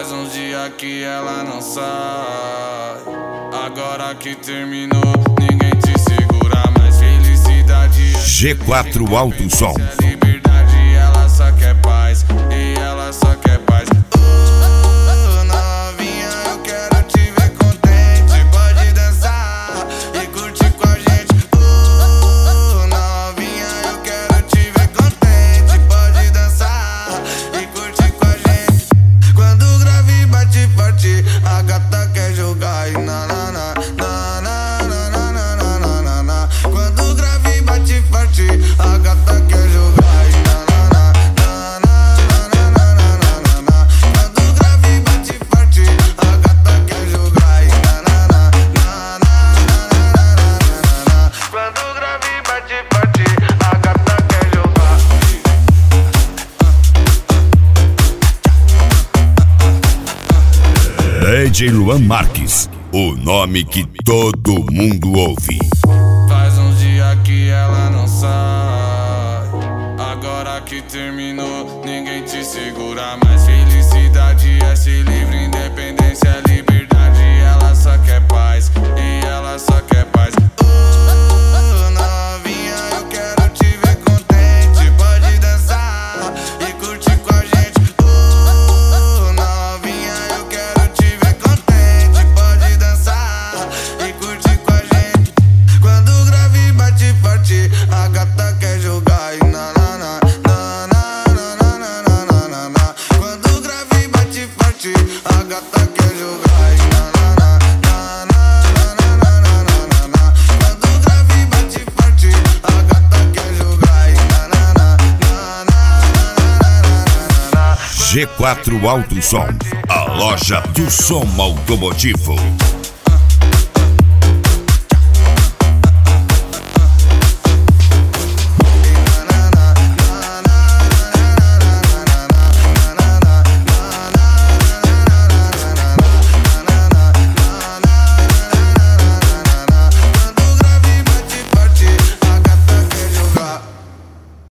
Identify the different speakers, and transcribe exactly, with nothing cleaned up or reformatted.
Speaker 1: Faz uns dias que ela não sai. Agora que terminou, ninguém te segura mais. Felicidade é
Speaker 2: G quatro Alto Som.
Speaker 1: É liberdade, ela só quer paz. E ela só quer paz. Oh, novinha, eu quero te ver contente. Pode dançar e curtir com a gente. Oh, novinha, eu quero te ver contente. Pode dançar e curtir com a gente. Quando o grave bate forte, a gata quer jogar e na na na na na na na na na na na. Quando o grave bate forte, a gata quer jogar e na na na na na na na na na na. Quando o grave bate forte, a gata quer jogar e na na na na na na na na. Quando o grave bate forte, a gata quer jogar.
Speaker 2: D J Luan Marques, o nome que todo mundo ouve.
Speaker 1: Faz uns dias que ela não sai. Agora que terminou, ninguém te segura mais. Felicidade é ser livre, independência é liberdade. Ela só quer paz, e ela só quer paz. Oh, novinha, eu quero te ver contente. Pode dançar e curtir com a gente. Oh, novinha, eu quero te ver contente. Pode dançar e curtir com a gente. Quando o grave bate forte, a gata quer jogar e na na na na na na na na na na. Quando o grave bate forte, a gata quer jogar e na na na na na na na na na. Quando o grave bate forte, a gata quer jogar e na na na na na na na.
Speaker 2: G quatro Alto Som, a loja do som automotivo.